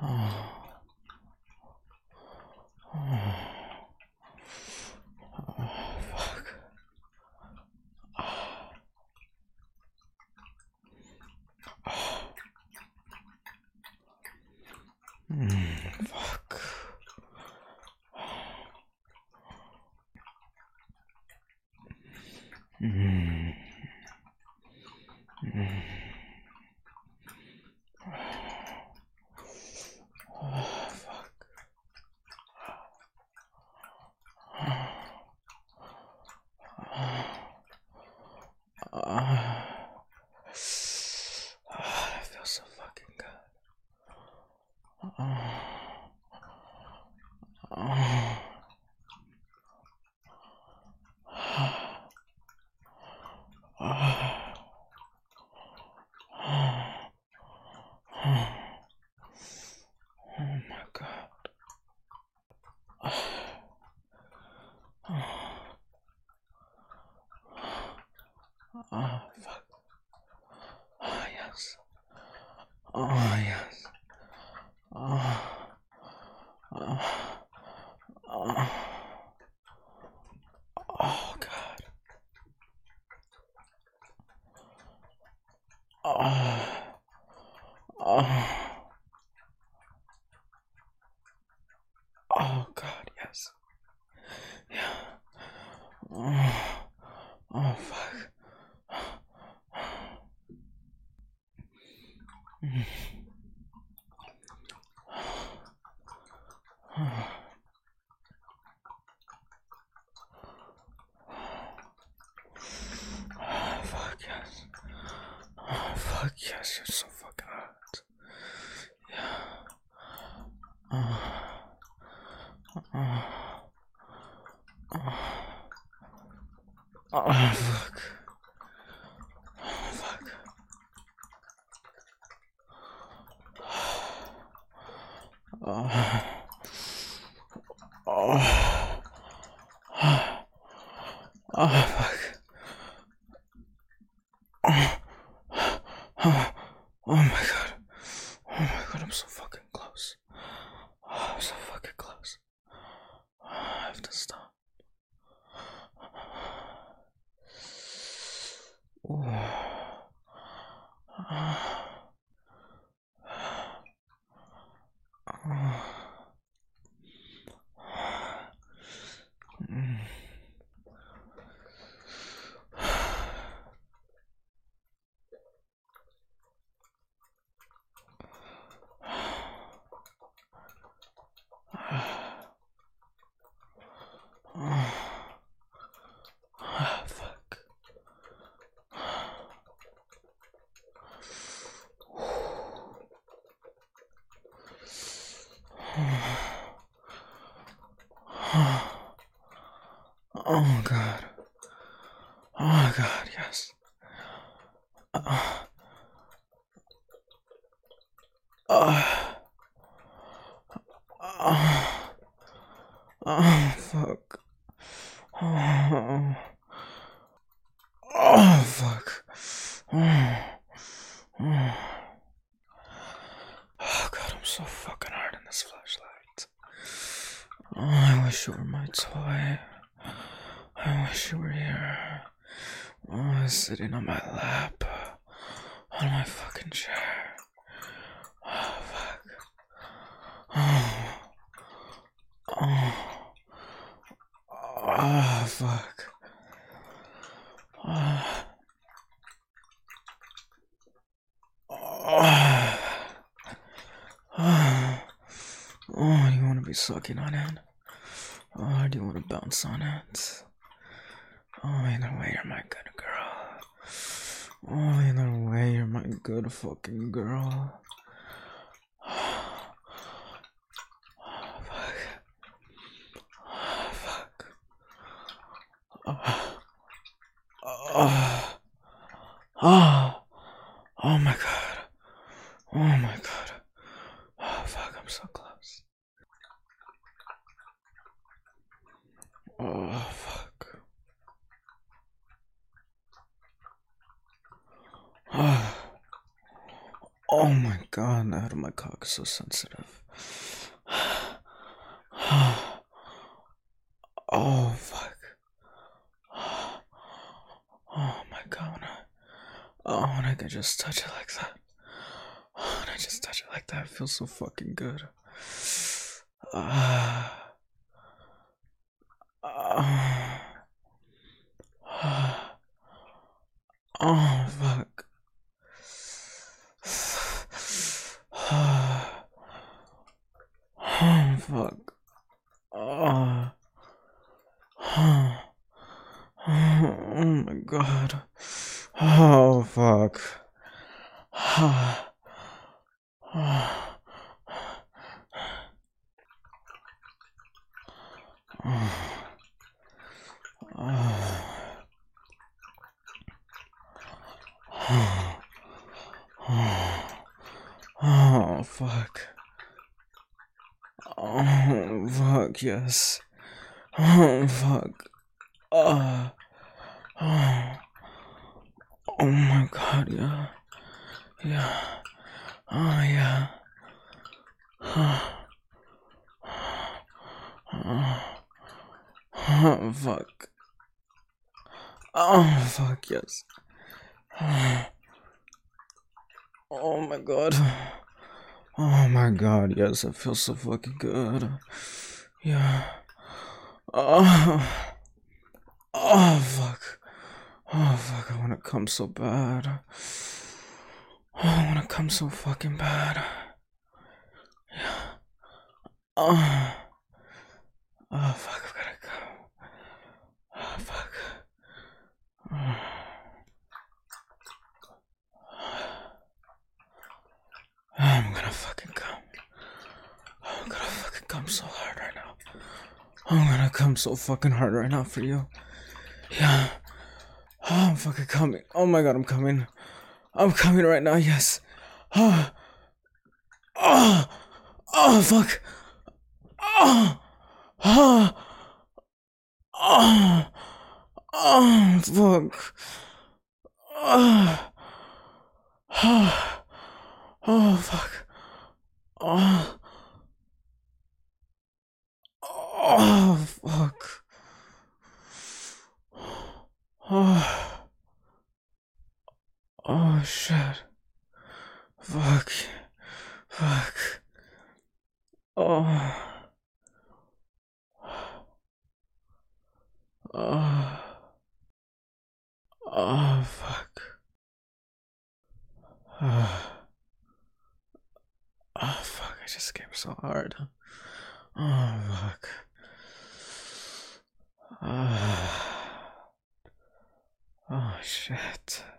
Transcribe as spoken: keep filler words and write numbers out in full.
Fuck. Mm. Mm. Oh, fuck. Ah, that feels so fucking good. Ah. Ah. Ah. Oh my god. Oh fuck. Oh yes. Oh yes. Oh. Oh. Oh. Oh god. Oh. Oh. Oh god, yes. Yeah. Oh. Oh fuck. Mm. Oh. Oh, fuck yes. Oh, fuck yes, you're so fucking hot. Yeah. Oh. Oh. Oh. Oh, fuck. Oh, fuck. Oh. Oh. Oh, fuck. Oh. Oh. Oh my god. Oh my god, I'm so fucking close. Oh, I'm so fucking close. Oh, I have to stop. Ooh. Oh. Oh. Mm. Oh. Oh, fuck. Oh god. Oh god, yes. Oh. Oh. Oh. Oh, fuck. Oh. Oh, fuck. Oh. Oh. Oh, god, I'm so fucking hard in this flashlight. Oh, I wish you were my toy. I wish you were here. Oh, sitting on my lap. On my fucking chair. Oh, fuck. Oh. Oh. Oh, fuck. Oh. Oh. Oh. Oh, you want to be sucking on it? Oh, do you want to bounce on it? Oh, either way, you're my good girl. Oh, either way, you're my good fucking girl. Oh, fuck. Oh, fuck. Oh. Oh. Oh. Oh my god. Oh my god. Oh, fuck, I'm so close. Oh, fuck. Oh. Oh my god, the head of my cock is so sensitive. Oh fuck. Oh my god. When I, oh, when I can just touch it like that. Oh, when I just touch it like that, it feels so fucking good. Ah. Uh, uh, oh fuck. Oh fuck. Oh. Oh. Oh my god. Oh fuck. Oh. Oh. Oh fuck. Oh fuck, yes. Oh fuck. Oh. Oh. Oh my god, yeah. Yeah. Oh yeah. Oh. Oh. Oh fuck. Oh fuck, yes. Oh my god. Oh my god, yes, it feels so fucking good. Yeah. Oh. Oh fuck. Oh fuck, I wanna come so bad. Oh, I wanna come so fucking bad. Yeah. Oh. Oh fuck, I've gotta go. Oh fuck. Oh. I'm gonna fucking come. I'm gonna fucking come so hard right now. I'm gonna come so fucking hard right now for you. Yeah. Oh, I'm fucking coming. Oh my god, I'm coming. I'm coming right now, yes. Oh. Oh. Oh, fuck. Oh. Oh. Oh. Oh, fuck. Oh. Oh. Oh, fuck. Oh. Oh, fuck. Oh. Oh, shit. Fuck. Fuck. Oh. Oh. Oh, fuck. Oh. Oh, fuck. I just came so hard. Oh, fuck. Oh, oh shit.